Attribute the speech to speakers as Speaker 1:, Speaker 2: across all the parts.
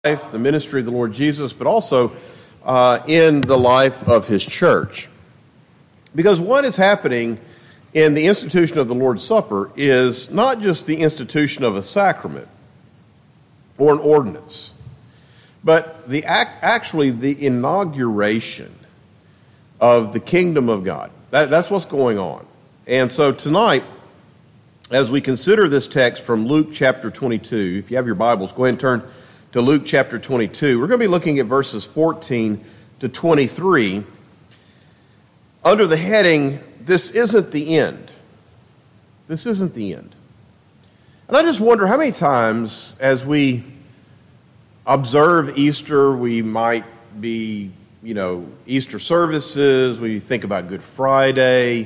Speaker 1: The ministry of the Lord Jesus, but also in the life of his church. Because what is happening in the institution of the Lord's Supper is not just the institution of a sacrament or an ordinance, but actually the inauguration of the kingdom of God. That's what's going on. And so tonight, as we consider this text from Luke chapter 22, if you have your Bibles, go ahead and turn to Luke chapter 22. We're going to be looking at verses 14 to 23 under the heading, This Isn't the End. This isn't the end. And I just wonder how many times as we observe Easter, we might be, Easter services, we think about Good Friday.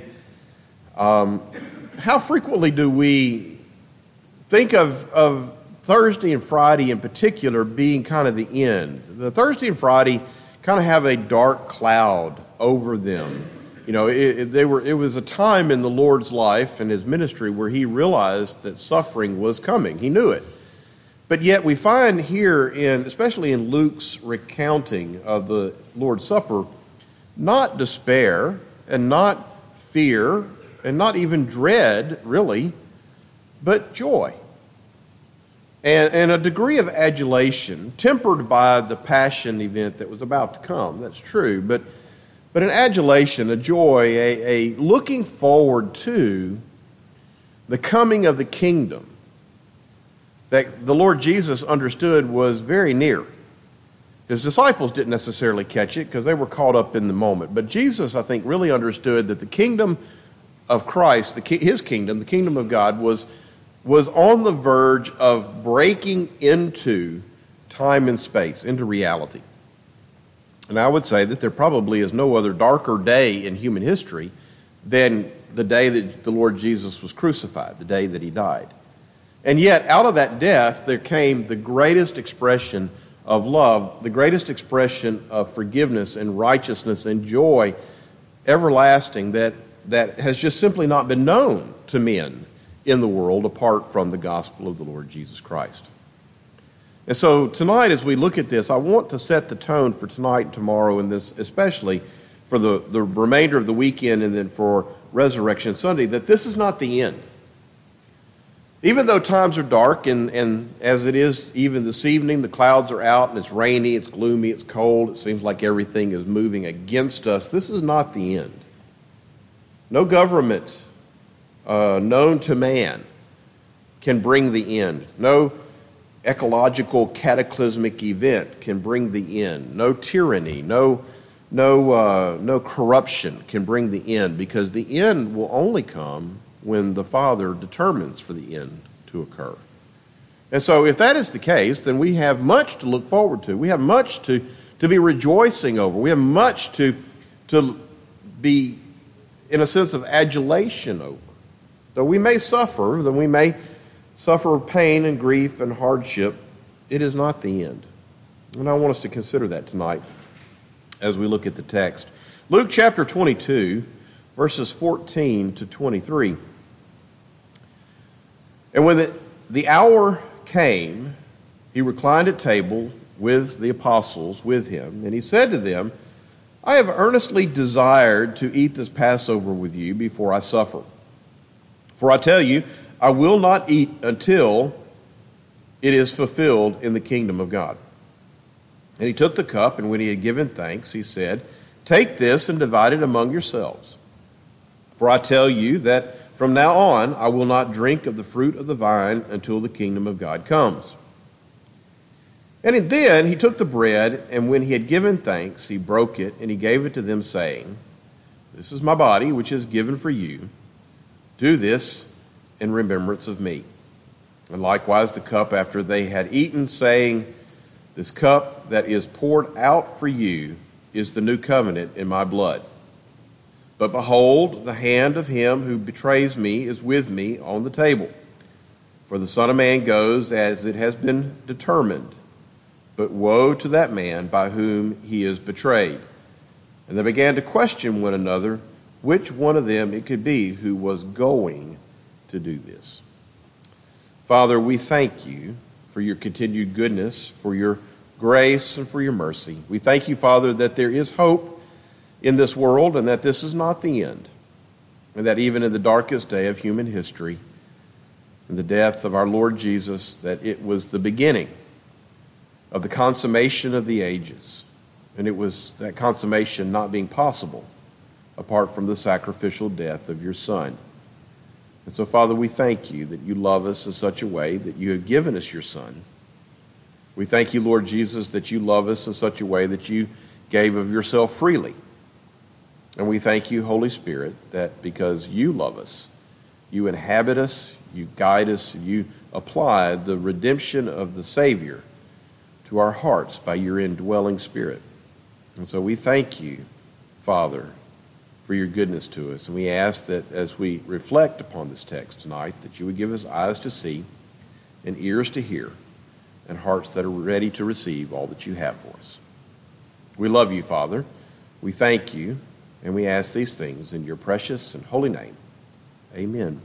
Speaker 1: How frequently do we think of Thursday and Friday in particular being kind of the end? The Thursday and Friday kind of have a dark cloud over them. It was a time in the Lord's life and his ministry where he realized that suffering was coming. He knew it. But yet we find here, especially in Luke's recounting of the Lord's Supper, not despair and not fear and not even dread, really, but joy. And a degree of adulation, tempered by the passion event that was about to come. That's true. But an adulation, a joy, a looking forward to the coming of the kingdom that the Lord Jesus understood was very near. His disciples didn't necessarily catch it because they were caught up in the moment. But Jesus, I think, really understood that the kingdom of Christ, his kingdom, the kingdom of God, was on the verge of breaking into time and space, into reality. And I would say that there probably is no other darker day in human history than the day that the Lord Jesus was crucified, the day that he died. And yet, out of that death, there came the greatest expression of love, the greatest expression of forgiveness and righteousness and joy everlasting that has just simply not been known to men in the world apart from the gospel of the Lord Jesus Christ. And so tonight, as we look at this, I want to set the tone for tonight and tomorrow, and this especially for the remainder of the weekend and then for Resurrection Sunday, that this is not the end. Even though times are dark, and as it is even this evening, the clouds are out and it's rainy, it's gloomy, it's cold, it seems like everything is moving against us, this is not the end. No government known to man can bring the end. No ecological cataclysmic event can bring the end. No tyranny, no corruption can bring the end, because the end will only come when the Father determines for the end to occur. And so if that is the case, then we have much to look forward to. We have much to be rejoicing over. We have much to be in a sense of adulation over. Though we may suffer, pain and grief and hardship, it is not the end. And I want us to consider that tonight as we look at the text. Luke chapter 22, verses 14 to 23. And when the hour came, he reclined at table with the apostles with him, and he said to them, I have earnestly desired to eat this Passover with you before I suffer. For I tell you, I will not eat until it is fulfilled in the kingdom of God. And he took the cup, and when he had given thanks, he said, Take this and divide it among yourselves. For I tell you that from now on I will not drink of the fruit of the vine until the kingdom of God comes. And then he took the bread, and when he had given thanks, he broke it, and he gave it to them, saying, This is my body, which is given for you. Do this in remembrance of me. And likewise the cup after they had eaten, saying, This cup that is poured out for you is the new covenant in my blood. But behold, the hand of him who betrays me is with me on the table. For the Son of Man goes as it has been determined. But woe to that man by whom he is betrayed. And they began to question one another which one of them it could be who was going to do this. Father, we thank you for your continued goodness, for your grace and for your mercy. We thank you, Father, that there is hope in this world and that this is not the end, and that even in the darkest day of human history, in the death of our Lord Jesus, that it was the beginning of the consummation of the ages. And it was that consummation not being possible apart from the sacrificial death of your Son. And so, Father, we thank you that you love us in such a way that you have given us your Son. We thank you, Lord Jesus, that you love us in such a way that you gave of yourself freely. And we thank you, Holy Spirit, that because you love us, you inhabit us, you guide us, you apply the redemption of the Savior to our hearts by your indwelling Spirit. And so we thank you, Father, for your goodness to us. And we ask that as we reflect upon this text tonight, that you would give us eyes to see and ears to hear and hearts that are ready to receive all that you have for us. We love you, Father. We thank you, and we ask these things in your precious and holy name. Amen.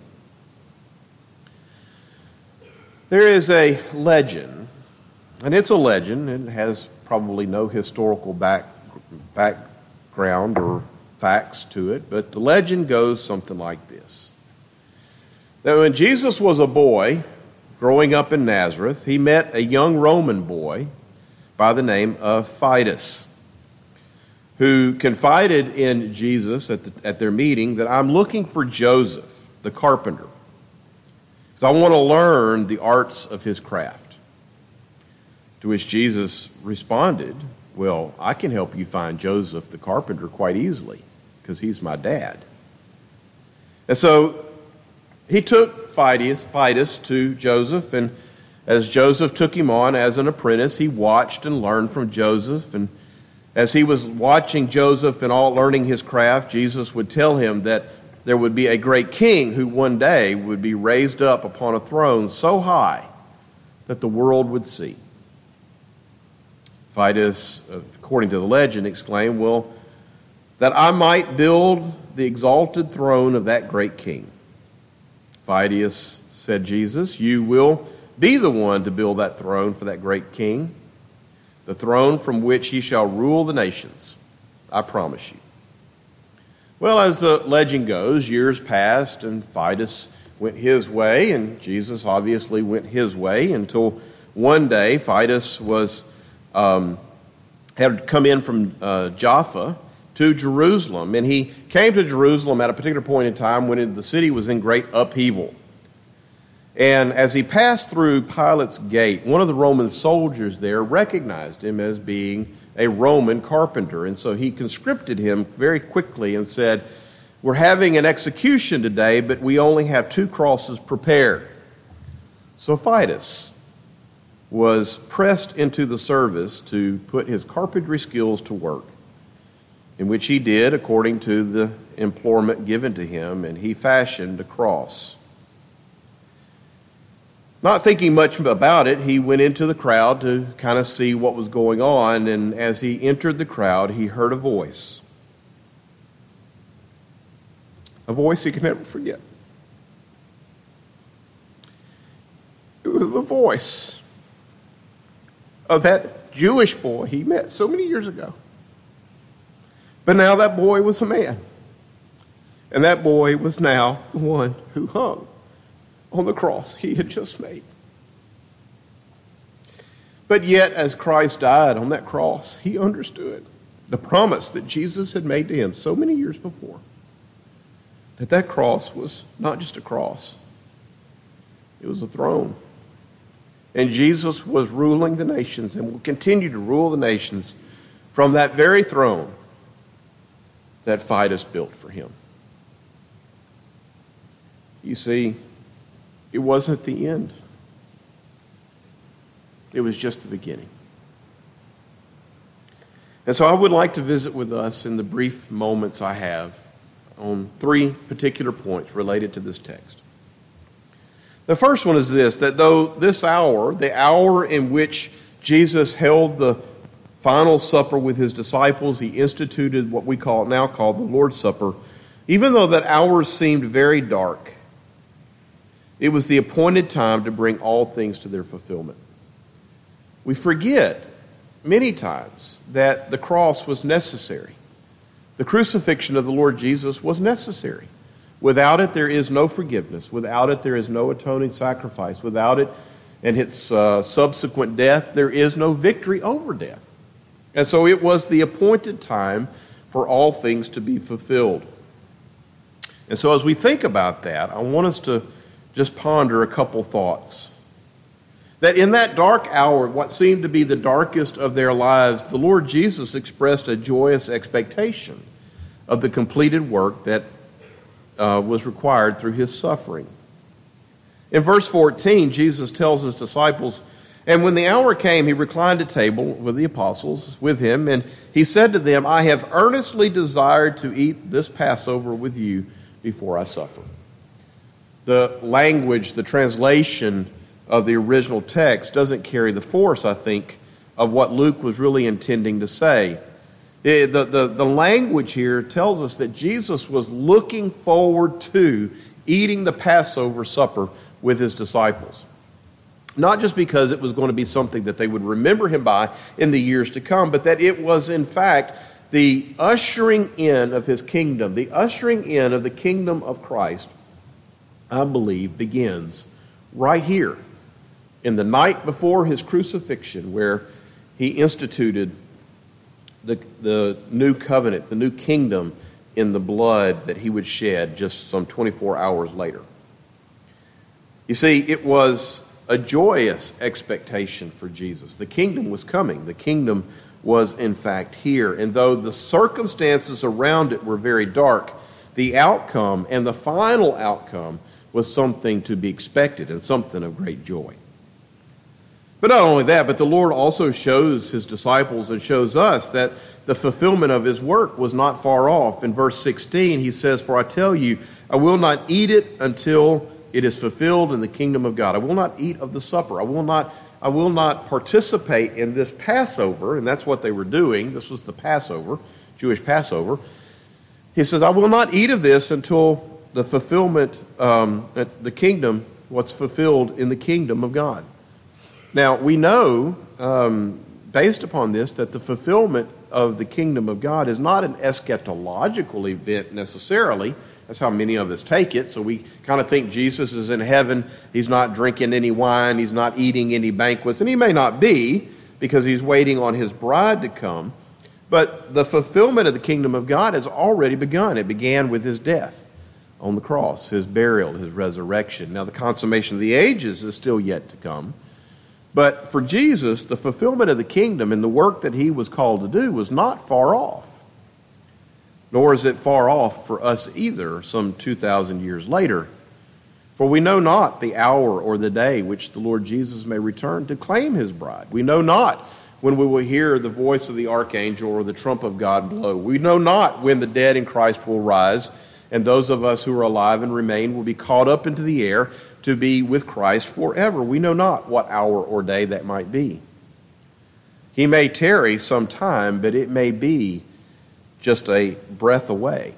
Speaker 1: There is a legend, and it's a legend. It has probably no historical background or facts to it, but the legend goes something like this. That when Jesus was a boy growing up in Nazareth, he met a young Roman boy by the name of Fidus, who confided in Jesus at their meeting that I'm looking for Joseph, the carpenter, because I want to learn the arts of his craft. To which Jesus responded, well, I can help you find Joseph the carpenter quite easily, because he's my dad. And so he took Fidus to Joseph, and as Joseph took him on as an apprentice, he watched and learned from Joseph. And as he was watching Joseph and all learning his craft, Jesus would tell him that there would be a great king who one day would be raised up upon a throne so high that the world would see. Fidus, according to the legend, exclaimed, well, that I might build the exalted throne of that great king. Fidus, said Jesus, you will be the one to build that throne for that great king, the throne from which he shall rule the nations. I promise you. Well, as the legend goes, years passed and Fidus went his way, and Jesus obviously went his way until one day Fidus had come in from Jaffa to Jerusalem, and he came to Jerusalem at a particular point in time when the city was in great upheaval. And as he passed through Pilate's gate, one of the Roman soldiers there recognized him as being a Roman carpenter, and so he conscripted him very quickly and said, we're having an execution today, but we only have 2 crosses prepared. So Fidus was pressed into the service to put his carpentry skills to work, in which he did according to the employment given to him, and he fashioned a cross. Not thinking much about it, he went into the crowd to kind of see what was going on, and as he entered the crowd, he heard a voice. A voice he could never forget. It was the voice of that Jewish boy he met so many years ago. But now that boy was a man, and that boy was now the one who hung on the cross he had just made. But yet, as Christ died on that cross, he understood the promise that Jesus had made to him so many years before, that cross was not just a cross, it was a throne. And Jesus was ruling the nations and will continue to rule the nations from that very throne that Fidus built for him. You see, it wasn't the end. It was just the beginning. And so I would like to visit with us in the brief moments I have on 3 particular points related to this text. The first one is this, that though this hour, the hour in which Jesus held the final supper with his disciples, he instituted what we now call the Lord's Supper, even though that hour seemed very dark, it was the appointed time to bring all things to their fulfillment. We forget many times that the cross was necessary. The crucifixion of the Lord Jesus was necessary. Without it, there is no forgiveness. Without it, there is no atoning sacrifice. Without it and its subsequent death, there is no victory over death. And so it was the appointed time for all things to be fulfilled. And so as we think about that, I want us to just ponder a couple thoughts. That in that dark hour, what seemed to be the darkest of their lives, the Lord Jesus expressed a joyous expectation of the completed work that was required through his suffering. In verse 14, Jesus tells his disciples, "And when the hour came, he reclined at table with the apostles with him, and he said to them, 'I have earnestly desired to eat this Passover with you before I suffer.'" The language, the translation of the original text doesn't carry the force, I think, of what Luke was really intending to say. The language here tells us that Jesus was looking forward to eating the Passover supper with his disciples. Not just because it was going to be something that they would remember him by in the years to come, but that it was, in fact, the ushering in of his kingdom, the ushering in of the kingdom of Christ, I believe, begins right here in the night before his crucifixion, where he instituted the new covenant, the new kingdom in the blood that he would shed just some 24 hours later. You see, it was a joyous expectation for Jesus. The kingdom was coming. The kingdom was, in fact, here. And though the circumstances around it were very dark, the outcome and the final outcome was something to be expected and something of great joy. But not only that, but the Lord also shows his disciples and shows us that the fulfillment of his work was not far off. In verse 16, he says, "For I tell you, I will not eat it until it is fulfilled in the kingdom of God." I will not eat of the supper. I will not participate in this Passover, and that's what they were doing. This was the Passover, Jewish Passover. He says, "I will not eat of this until the fulfillment, the kingdom, what's fulfilled in the kingdom of God." Now, we know, based upon this, that the fulfillment of the kingdom of God is not an eschatological event necessarily. That's how many of us take it. So we kind of think Jesus is in heaven. He's not drinking any wine. He's not eating any banquets. And he may not be, because he's waiting on his bride to come. But the fulfillment of the kingdom of God has already begun. It began with his death on the cross, his burial, his resurrection. Now, the consummation of the ages is still yet to come. But for Jesus, the fulfillment of the kingdom and the work that he was called to do was not far off. Nor is it far off for us either, some 2,000 years later. For we know not the hour or the day which the Lord Jesus may return to claim his bride. We know not when we will hear the voice of the archangel or the trump of God blow. We know not when the dead in Christ will rise, and those of us who are alive and remain will be caught up into the air to be with Christ forever. We know not what hour or day that might be. He may tarry some time, but it may be just a breath away.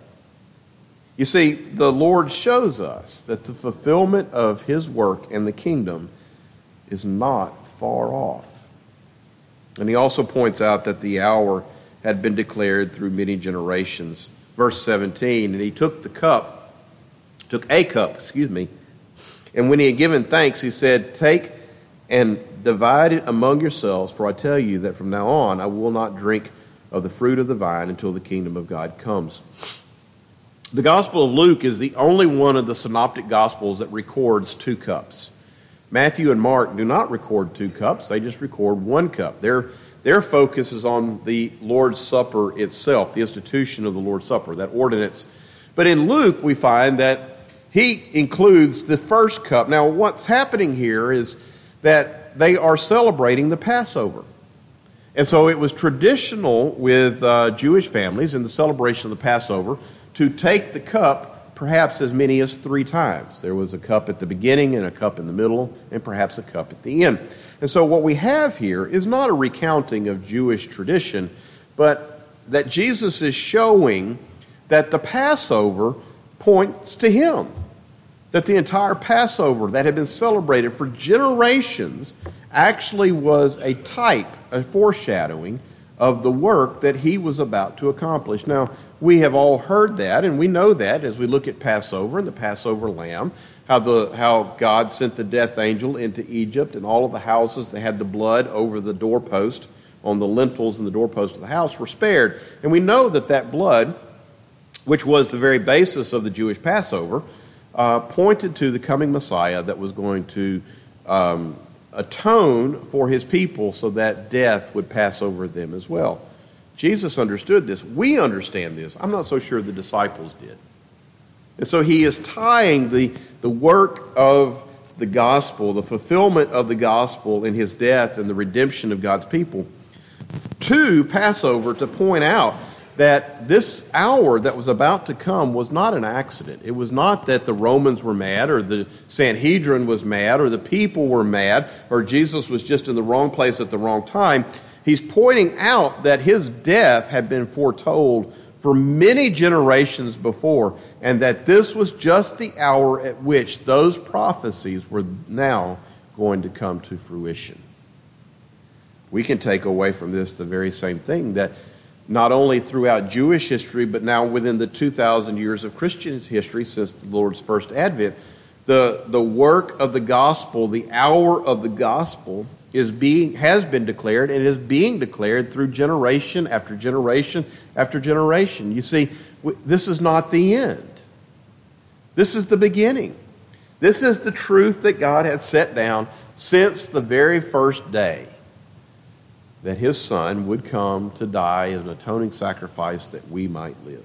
Speaker 1: You see, the Lord shows us that the fulfillment of his work and the kingdom is not far off. And he also points out that the hour had been declared through many generations. Verse 17, "And he took a cup, and when he had given thanks, he said, 'Take and divide it among yourselves, for I tell you that from now on I will not drink of the fruit of the vine until the kingdom of God comes.'" The Gospel of Luke is the only one of the synoptic Gospels that records 2 cups. Matthew and Mark do not record 2 cups. They just record 1 cup. Their focus is on the Lord's Supper itself, the institution of the Lord's Supper, that ordinance. But in Luke, we find that he includes the first cup. Now, what's happening here is that they are celebrating the Passover. And so it was traditional with Jewish families in the celebration of the Passover to take the cup perhaps as many as 3 times. There was a cup at the beginning and a cup in the middle and perhaps a cup at the end. And so what we have here is not a recounting of Jewish tradition, but that Jesus is showing that the Passover points to him. that the entire Passover that had been celebrated for generations actually was a type, a foreshadowing of the work that he was about to accomplish. Now, we have all heard that, and we know that as we look at Passover and the Passover lamb, how God sent the death angel into Egypt, and all of the houses that had the blood over the doorpost, on the lintels and the doorpost of the house, were spared. And we know that that blood, which was the very basis of the Jewish Passover, pointed to the coming Messiah that was going to atone for his people so that death would pass over them as well. Jesus understood this. We understand this. I'm not so sure the disciples did. And so he is tying the work of the gospel, the fulfillment of the gospel in his death and the redemption of God's people, to Passover, to point out that this hour that was about to come was not an accident. It was not that the Romans were mad, or the Sanhedrin was mad, or the people were mad, or Jesus was just in the wrong place at the wrong time. He's pointing out that his death had been foretold for many generations before, and that this was just the hour at which those prophecies were now going to come to fruition. We can take away from this the very same thing, that not only throughout Jewish history, but now within the 2,000 years of Christian history since the Lord's first advent, the work of the gospel, the hour of the gospel, has been declared, and is being declared through generation after generation after generation. You see, this is not the end. This is the beginning. This is the truth that God has set down since the very first day, that his Son would come to die as an atoning sacrifice that we might live.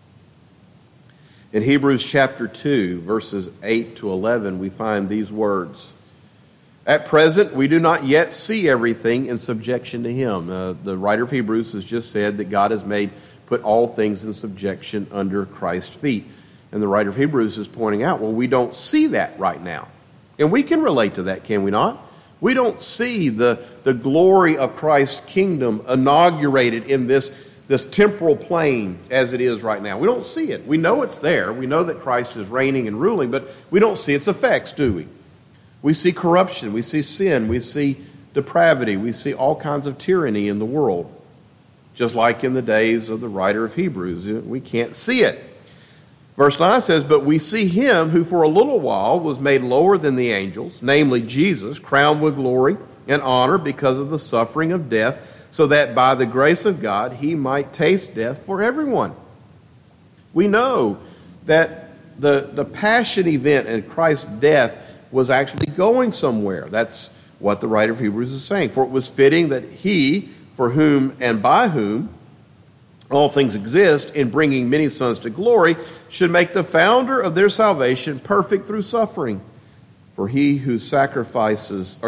Speaker 1: In Hebrews chapter 2, verses 8 to 11, we find these words: "At present, we do not yet see everything in subjection to him." The writer of Hebrews has just said that God has put all things in subjection under Christ's feet. And the writer of Hebrews is pointing out, well, we don't see that right now. And we can relate to that, can we not? We don't see the glory of Christ's kingdom inaugurated in this temporal plane as it is right now. We don't see it. We know it's there. We know that Christ is reigning and ruling, but we don't see its effects, do we? We see corruption. We see sin. We see depravity. We see all kinds of tyranny in the world. Just like in the days of the writer of Hebrews, we can't see it. Verse 9 says, "But we see him who for a little while was made lower than the angels, namely Jesus, crowned with glory and honor because of the suffering of death, so that by the grace of God he might taste death for everyone." We know that the passion event and Christ's death was actually going somewhere. That's what the writer of Hebrews is saying. "For it was fitting that he, for whom and by whom all things exist, in bringing many sons to glory, should make the founder of their salvation perfect through suffering. For he who sanctifies,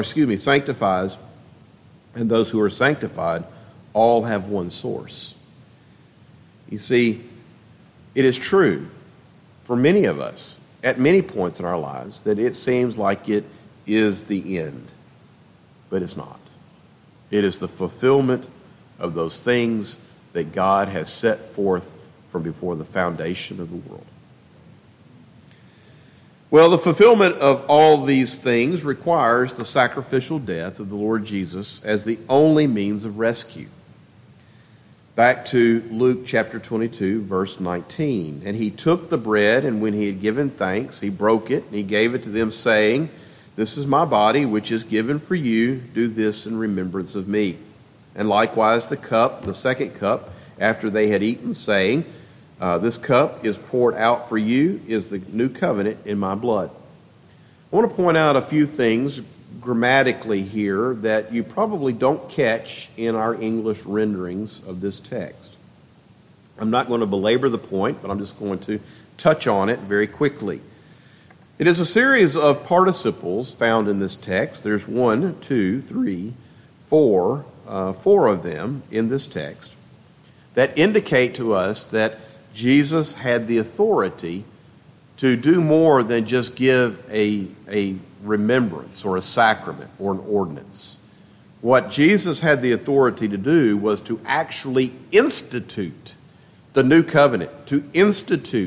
Speaker 1: and those who are sanctified, all have one source." You see, it is true for many of us at many points in our lives that it seems like it is the end, but it's not. It is the fulfillment of those things that God has set forth from before the foundation of the world. Well, the fulfillment of all these things requires the sacrificial death of the Lord Jesus as the only means of rescue. Back to Luke chapter 22, verse 19. "And he took the bread, and when he had given thanks, he broke it, and he gave it to them, saying, 'This is my body, which is given for you. Do this in remembrance of me.' And likewise the cup, the second cup, after they had eaten, saying, 'This cup is poured out for you, is the new covenant in my blood.'" I want to point out a few things grammatically here that you probably don't catch in our English renderings of this text. I'm not going to belabor the point, but I'm just going to touch on it very quickly. It is a series of participles found in this text. There's 1, 2, 3, 4 of them in this text that indicate to us that Jesus had the authority to do more than just give a remembrance or a sacrament or an ordinance. What Jesus had the authority to do was to actually institute the new covenant, to institute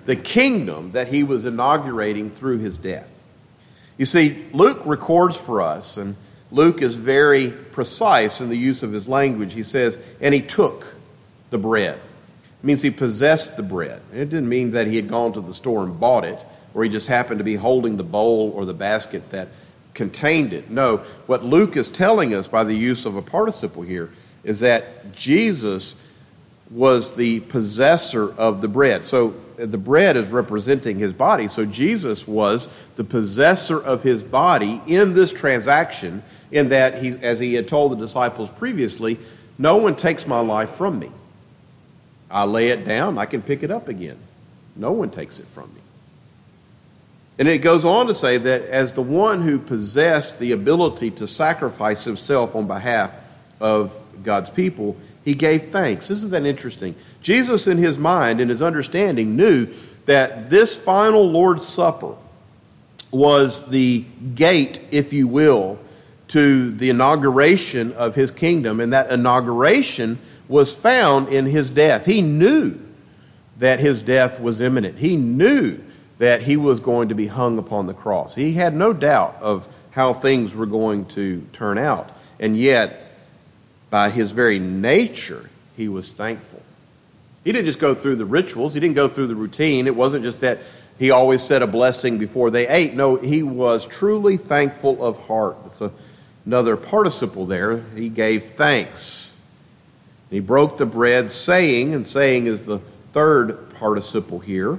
Speaker 1: the kingdom that he was inaugurating through his death. You see, Luke records for us, and Luke is very precise in the use of his language. He says, and he took the bread. It means he possessed the bread. It didn't mean that he had gone to the store and bought it, or he just happened to be holding the bowl or the basket that contained it. No, what Luke is telling us by the use of a participle here is that Jesus was the possessor of the bread. So the bread is representing his body. So Jesus was the possessor of his body in this transaction, in that, he, as he had told the disciples previously, no one takes my life from me. I lay it down, I can pick it up again. No one takes it from me. And it goes on to say that as the one who possessed the ability to sacrifice himself on behalf of God's people, he gave thanks. Isn't that interesting? Jesus, in his mind, in his understanding, knew that this final Lord's Supper was the gate, if you will, to the inauguration of his kingdom, and that inauguration was found in his death. He knew that his death was imminent. He knew that he was going to be hung upon the cross. He had no doubt of how things were going to turn out, and yet, by his very nature, he was thankful. He didn't just go through the rituals. He didn't go through the routine. It wasn't just that he always said a blessing before they ate. No, he was truly thankful of heart. It's another participle there. He gave thanks. He broke the bread, saying, and saying is the third participle here.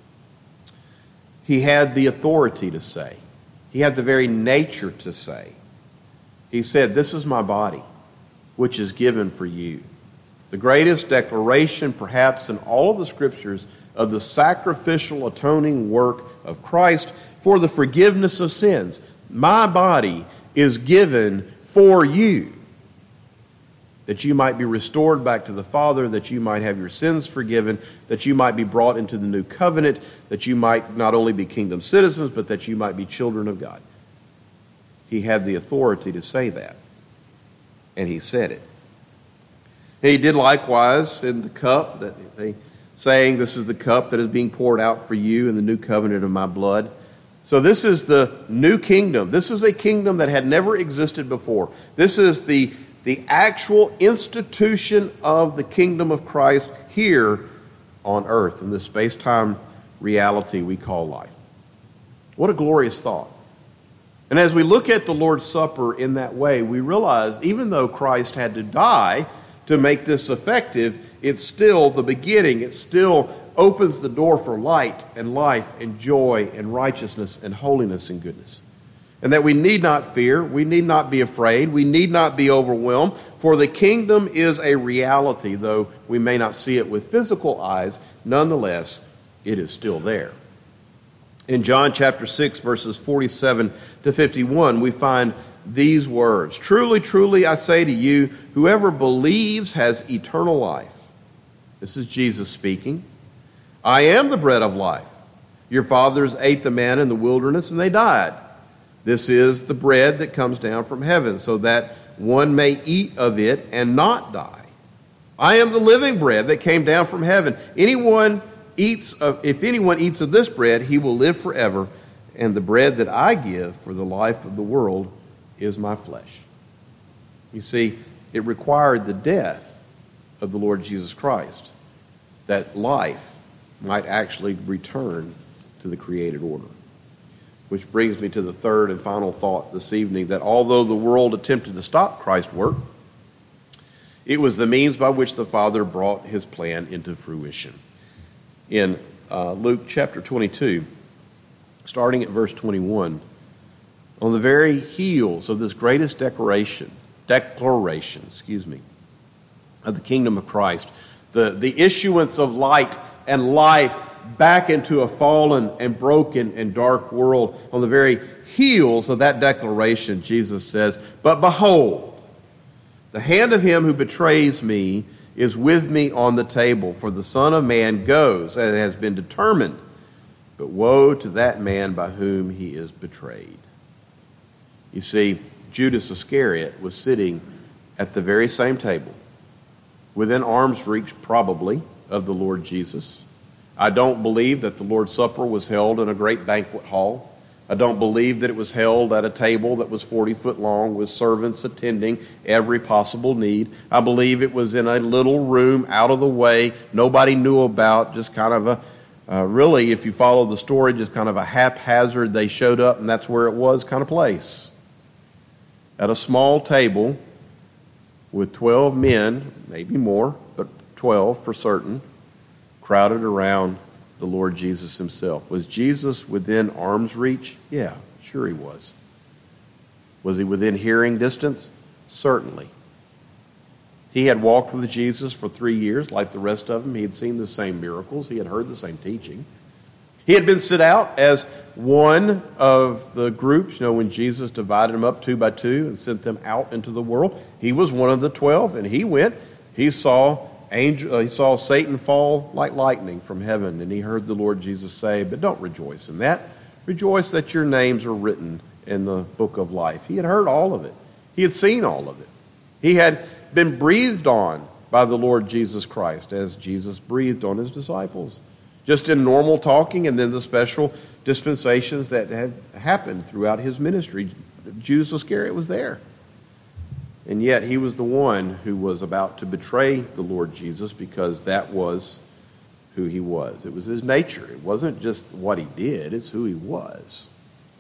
Speaker 1: He had the authority to say. He had the very nature to say. He said, "This is my body, which is given for you." The greatest declaration, perhaps, in all of the Scriptures of the sacrificial atoning work of Christ for the forgiveness of sins. My body is given for you, that you might be restored back to the Father, that you might have your sins forgiven, that you might be brought into the new covenant, that you might not only be kingdom citizens, but that you might be children of God. He had the authority to say that, and he said it. And he did likewise in the cup, that they saying, "This is the cup that is being poured out for you in the new covenant of my blood." So this is the new kingdom. This is a kingdom that had never existed before. This is the actual institution of the kingdom of Christ here on earth, in the space-time reality we call life. What a glorious thought. And as we look at the Lord's Supper in that way, we realize even though Christ had to die to make this effective, it's still the beginning. It still opens the door for light and life and joy and righteousness and holiness and goodness. And that we need not fear, we need not be afraid, we need not be overwhelmed, for the kingdom is a reality, though we may not see it with physical eyes, nonetheless, it is still there. In John chapter 6, verses 47 to 51, we find these words, "Truly, truly, I say to you, whoever believes has eternal life." This is Jesus speaking. "I am the bread of life. Your fathers ate the manna in the wilderness, and they died. This is the bread that comes down from heaven, so that one may eat of it and not die. I am the living bread that came down from heaven. If anyone eats of this bread, he will live forever. And the bread that I give for the life of the world is my flesh." You see, it required the death of the Lord Jesus Christ that life might actually return to the created order. Which brings me to the third and final thought this evening, that although the world attempted to stop Christ's work, it was the means by which the Father brought his plan into fruition. In Luke chapter 22, starting at verse 21, on the very heels of this greatest declaration of the kingdom of Christ, the issuance of light and life back into a fallen and broken and dark world, on the very heels of that declaration, Jesus says, "But behold, the hand of him who betrays me is with me on the table, for the Son of Man goes as it has been determined, but woe to that man by whom he is betrayed." You see, Judas Iscariot was sitting at the very same table, within arm's reach probably of the Lord Jesus. I don't believe that the Lord's Supper was held in a great banquet hall. I don't believe that it was held at a table that was 40 foot long with servants attending every possible need. I believe it was in a little room out of the way, nobody knew about, just kind of really, if you follow the story, just kind of a haphazard, they showed up and that's where it was kind of place. At a small table with 12 men, maybe more, but 12 for certain, crowded around the Lord Jesus himself. Was Jesus within arm's reach? Yeah, sure he was. Was he within hearing distance? Certainly. He had walked with Jesus for 3 years, like the rest of them. He had seen the same miracles. He had heard the same teaching. He had been sent out as one of the groups, when Jesus divided them up 2 by 2 and sent them out into the world. He was one of the 12, and he went. He saw Satan fall like lightning from heaven, and he heard the Lord Jesus say, but don't rejoice in that. Rejoice that your names are written in the book of life. He had heard all of it. He had seen all of it. He had been breathed on by the Lord Jesus Christ as Jesus breathed on his disciples. Just in normal talking and then the special dispensations that had happened throughout his ministry. Judas Iscariot was there. And yet he was the one who was about to betray the Lord Jesus because that was who he was. It was his nature. It wasn't just what he did, it's who he was.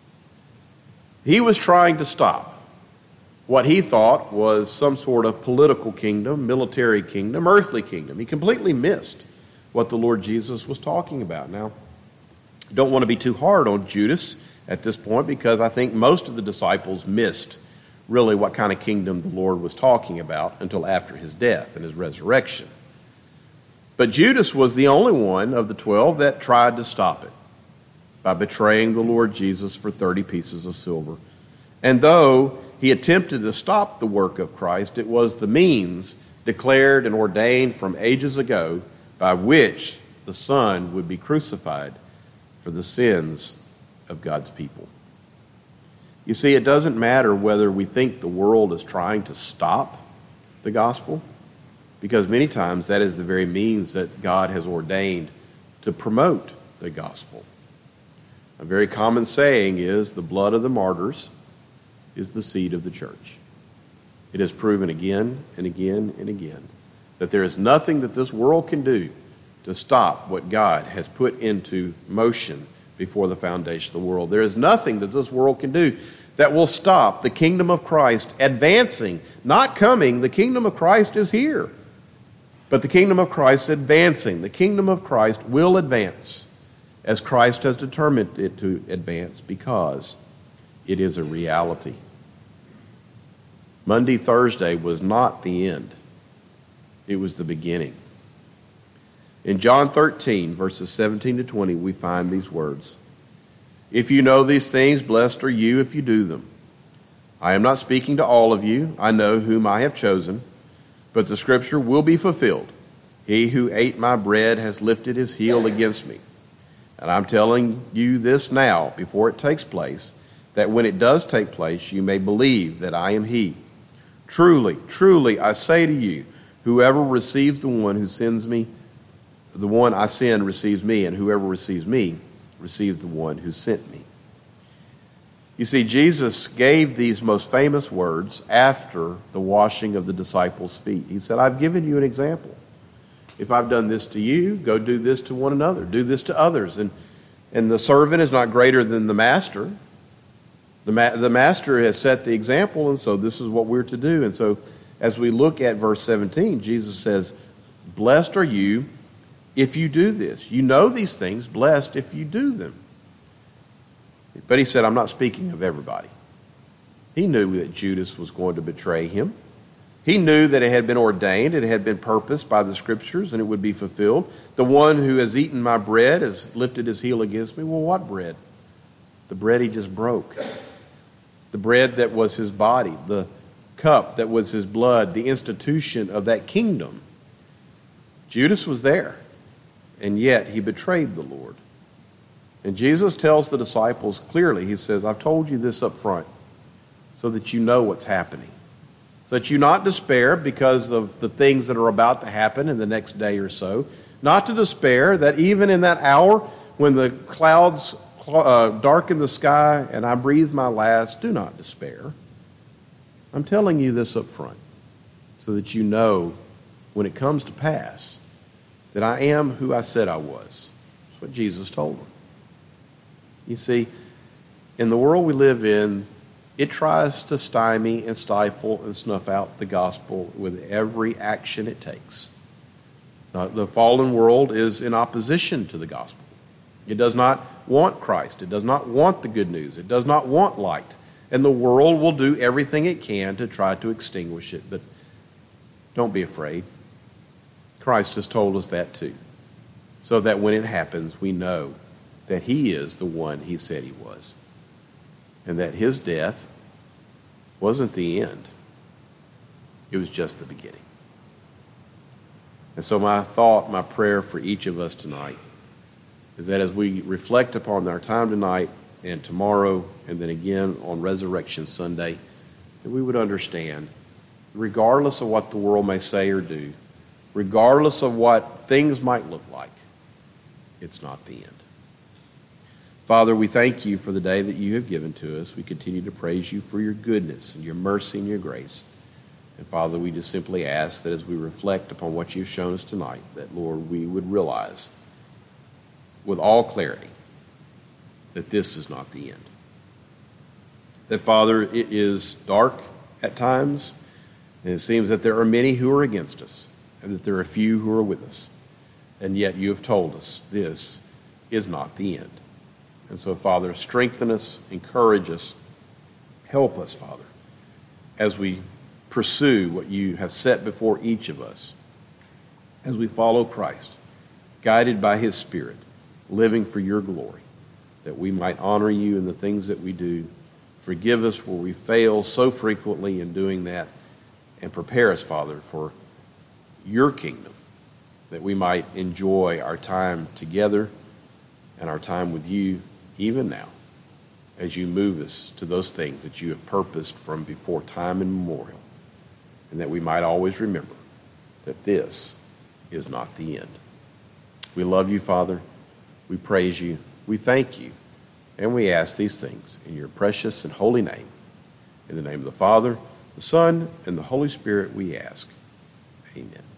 Speaker 1: He was trying to stop what he thought was some sort of political kingdom, military kingdom, earthly kingdom. He completely missed what the Lord Jesus was talking about. Now, I don't want to be too hard on Judas at this point because I think most of the disciples missed really what kind of kingdom the Lord was talking about until after his death and his resurrection. But Judas was the only one of the 12 that tried to stop it by betraying the Lord Jesus for 30 pieces of silver. And though he attempted to stop the work of Christ, it was the means declared and ordained from ages ago by which the Son would be crucified for the sins of God's people. You see, it doesn't matter whether we think the world is trying to stop the gospel, because many times that is the very means that God has ordained to promote the gospel. A very common saying is, the blood of the martyrs is the seed of the church. It is proven again and again and again that there is nothing that this world can do to stop what God has put into motion before the foundation of the world. There is nothing that this world can do that will stop the kingdom of Christ advancing, not coming. The kingdom of Christ is here, but the kingdom of Christ is advancing. The kingdom of Christ will advance as Christ has determined it to advance because it is a reality. Monday, Thursday was not the end. It was the beginning. In John 13, verses 17 to 20, we find these words. If you know these things, blessed are you if you do them. I am not speaking to all of you. I know whom I have chosen, but the scripture will be fulfilled. He who ate my bread has lifted his heel against me. And I'm telling you this now, before it takes place, that when it does take place, you may believe that I am he. Truly, truly, I say to you, whoever receives the one who sends me, the one I send receives me, and whoever receives me receives the one who sent me. You see, Jesus gave these most famous words after the washing of the disciples' feet. He said, I've given you an example. If I've done this to you, go do this to one another. Do this to others. And the servant is not greater than the master. The master has set the example, and so this is what we're to do. And so as we look at verse 17, Jesus says, blessed are you if you do this. You know these things, blessed if you do them. But he said, I'm not speaking of everybody. He knew that Judas was going to betray him. He knew that it had been ordained, it had been purposed by the scriptures, and it would be fulfilled. The one who has eaten my bread has lifted his heel against me. Well, what bread? The bread he just broke. The bread that was his body, the cup that was his blood, the institution of that kingdom. Judas was there, and yet he betrayed the Lord. And Jesus tells the disciples clearly, he says, I've told you this up front so that you know what's happening. So that you not despair because of the things that are about to happen in the next day or so, not to despair, that even in that hour when the clouds darken the sky and I breathe my last, do not despair. I'm telling you this up front so that you know when it comes to pass that I am who I said I was. That's what Jesus told them. You see, in the world we live in, it tries to stymie and stifle and snuff out the gospel with every action it takes. The fallen world is in opposition to the gospel. It does not want Christ. It does not want the good news. It does not want light. And the world will do everything it can to try to extinguish it. But don't be afraid. Christ has told us that too. So that when it happens, we know that he is the one he said he was. And that his death wasn't the end. It was just the beginning. And so my thought, my prayer for each of us tonight is that as we reflect upon our time tonight and tomorrow and then again on Resurrection Sunday, that we would understand, regardless of what the world may say or do, regardless of what things might look like, it's not the end. Father, we thank you for the day that you have given to us. We continue to praise you for your goodness and your mercy and your grace. And Father, we just simply ask that as we reflect upon what you've shown us tonight, that, Lord, we would realize with all clarity that this is not the end. That, Father, it is dark at times, and it seems that there are many who are against us, and that there are few who are with us. And yet you have told us this is not the end. And so, Father, strengthen us, encourage us, help us, Father, as we pursue what you have set before each of us, as we follow Christ, guided by his Spirit, living for your glory, that we might honor you in the things that we do. Forgive us where we fail so frequently in doing that, and prepare us, Father, for your kingdom, that we might enjoy our time together and our time with you even now, as you move us to those things that you have purposed from before time immemorial, and that we might always remember that this is not the end. We love you, Father. We praise you. We thank you. And we ask these things in your precious and holy name. In the name of the Father, the Son, and the Holy Spirit we ask. Amen.